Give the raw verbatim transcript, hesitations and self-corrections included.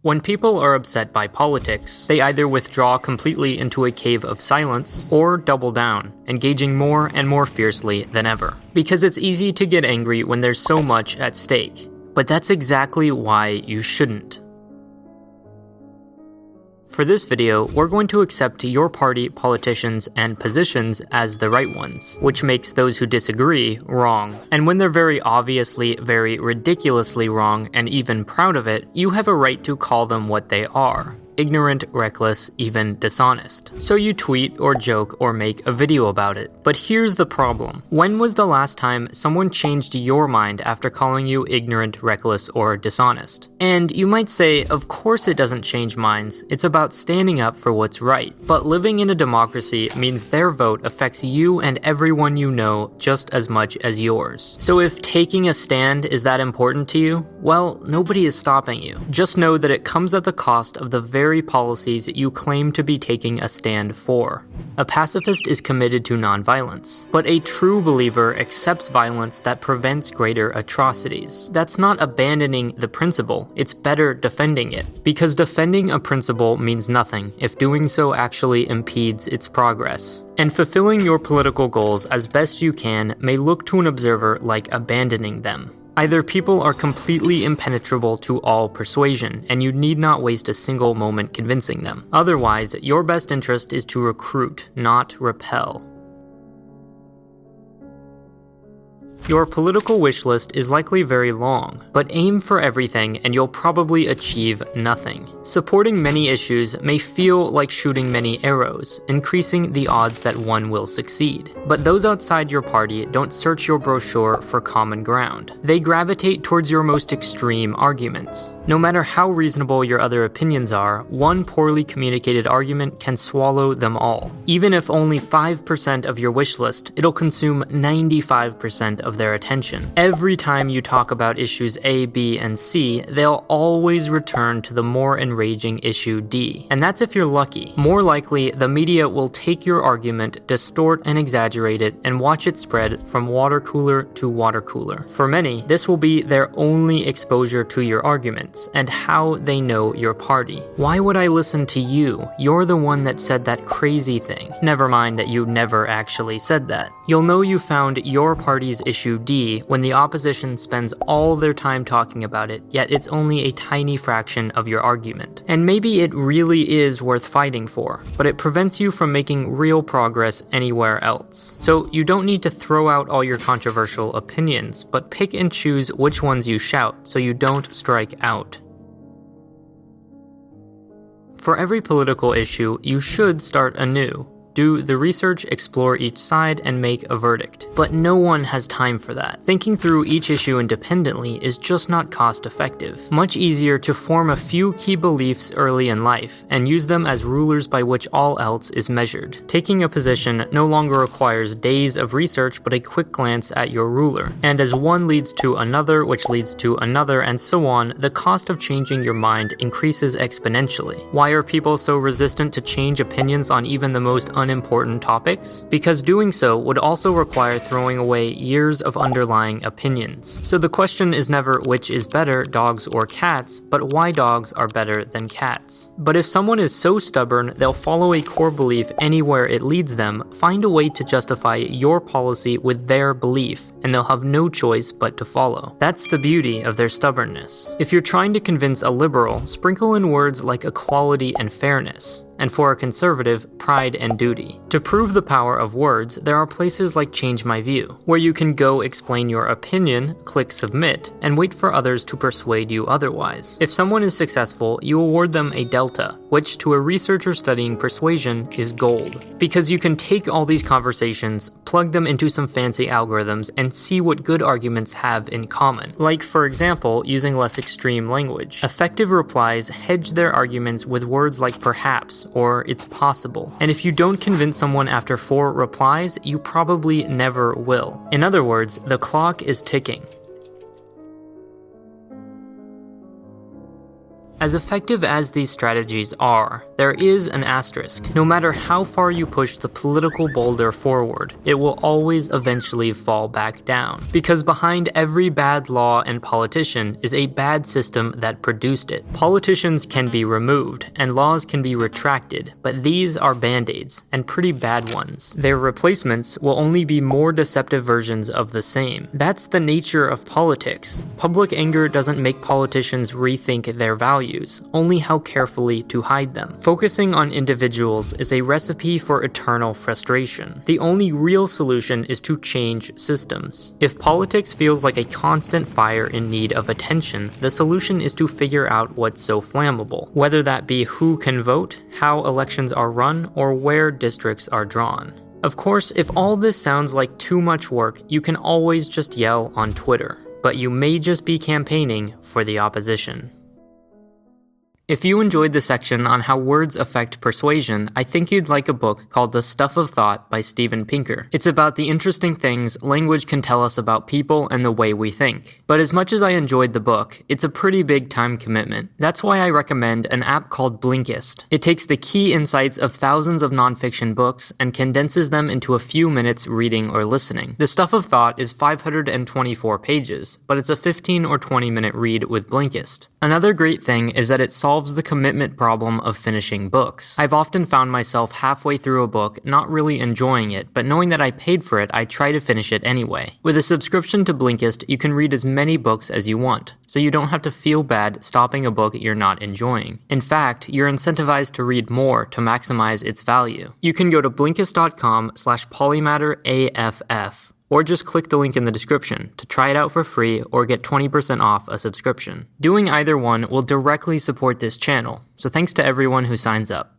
When people are upset by politics, they either withdraw completely into a cave of silence or double down, engaging more and more fiercely than ever. Because it's easy to get angry when there's so much at stake. But that's exactly why you shouldn't. For this video, we're going to accept your party, politicians, and positions as the right ones, which makes those who disagree wrong. And when they're very obviously, very ridiculously wrong, and even proud of it, you have a right to call them what they are. Ignorant, reckless, even dishonest. So you tweet or joke or make a video about it. But here's the problem. When was the last time someone changed your mind after calling you ignorant, reckless, or dishonest? And you might say, of course it doesn't change minds, it's about standing up for what's right. But living in a democracy means their vote affects you and everyone you know just as much as yours. So if taking a stand is that important to you, well, nobody is stopping you. Just know that it comes at the cost of the very very policies you claim to be taking a stand for. A pacifist is committed to nonviolence, but a true believer accepts violence that prevents greater atrocities. That's not abandoning the principle, it's better defending it. Because defending a principle means nothing if doing so actually impedes its progress. And fulfilling your political goals as best you can may look to an observer like abandoning them. Either people are completely impenetrable to all persuasion, and you need not waste a single moment convincing them. Otherwise, your best interest is to recruit, not repel. Your political wish list is likely very long, but aim for everything and you'll probably achieve nothing. Supporting many issues may feel like shooting many arrows, increasing the odds that one will succeed. But those outside your party don't search your brochure for common ground. They gravitate towards your most extreme arguments. No matter how reasonable your other opinions are, one poorly communicated argument can swallow them all. Even if only five percent of your wish list, it'll consume ninety-five percent of their attention. Every time you talk about issues A, B, and C, they'll always return to the more enraging issue D. And that's if you're lucky. More likely, the media will take your argument, distort and exaggerate it, and watch it spread from water cooler to water cooler. For many, this will be their only exposure to your arguments, and how they know your party. Why would I listen to you? You're the one that said that crazy thing. Never mind that you never actually said that. You'll know you found your party's issue D when the opposition spends all their time talking about it, yet it's only a tiny fraction of your argument. And maybe it really is worth fighting for, but it prevents you from making real progress anywhere else. So you don't need to throw out all your controversial opinions, but pick and choose which ones you shout so you don't strike out. For every political issue, you should start anew. Do the research, explore each side, and make a verdict. But no one has time for that. Thinking through each issue independently is just not cost-effective. Much easier to form a few key beliefs early in life, and use them as rulers by which all else is measured. Taking a position no longer requires days of research but a quick glance at your ruler. And as one leads to another, which leads to another, and so on, the cost of changing your mind increases exponentially. Why are people so resistant to change opinions on even the most unimportant topics? Because doing so would also require throwing away years of underlying opinions. So the question is never which is better, dogs or cats, but why dogs are better than cats. But if someone is so stubborn they'll follow a core belief anywhere it leads them, find a way to justify your policy with their belief, and they'll have no choice but to follow. That's the beauty of their stubbornness. If you're trying to convince a liberal, sprinkle in words like equality and fairness. And for a conservative, pride and duty. To prove the power of words, there are places like Change My View, where you can go explain your opinion, click submit, and wait for others to persuade you otherwise. If someone is successful, you award them a delta, which to a researcher studying persuasion is gold. Because you can take all these conversations, plug them into some fancy algorithms, and see what good arguments have in common. Like, for example, using less extreme language. Effective replies hedge their arguments with words like perhaps, or it's possible. And if you don't convince someone after four replies, you probably never will. In other words, the clock is ticking. As effective as these strategies are, there there is an asterisk. No matter how far you push the political boulder forward, it will always eventually fall back down. Because behind every bad law and politician is a bad system that produced it. Politicians can be removed, and laws can be retracted, but these are band-aids, and pretty bad ones. Their replacements will only be more deceptive versions of the same. That's the nature of politics. Public anger doesn't make politicians rethink their values, only how carefully to hide them. Focusing on individuals is a recipe for eternal frustration. The only real solution is to change systems. If politics feels like a constant fire in need of attention, the solution is to figure out what's so flammable, whether that be who can vote, how elections are run, or where districts are drawn. Of course, if all this sounds like too much work, you can always just yell on Twitter, but you may just be campaigning for the opposition. If you enjoyed the section on how words affect persuasion, I think you'd like a book called The Stuff of Thought by Steven Pinker. It's about the interesting things language can tell us about people and the way we think. But as much as I enjoyed the book, it's a pretty big time commitment. That's why I recommend an app called Blinkist. It takes the key insights of thousands of nonfiction books and condenses them into a few minutes reading or listening. The Stuff of Thought is five hundred twenty-four pages, but it's a fifteen or twenty minute read with Blinkist. Another great thing is that it solves the commitment problem of finishing books. I've often found myself halfway through a book not really enjoying it, but knowing that I paid for it, I try to finish it anyway. With a subscription to Blinkist, you can read as many books as you want, so you don't have to feel bad stopping a book you're not enjoying. In fact, you're incentivized to read more to maximize its value. You can go to blinkist.com slash polymatteraff or just click the link in the description to try it out for free or get twenty percent off a subscription. Doing either one will directly support this channel, so thanks to everyone who signs up.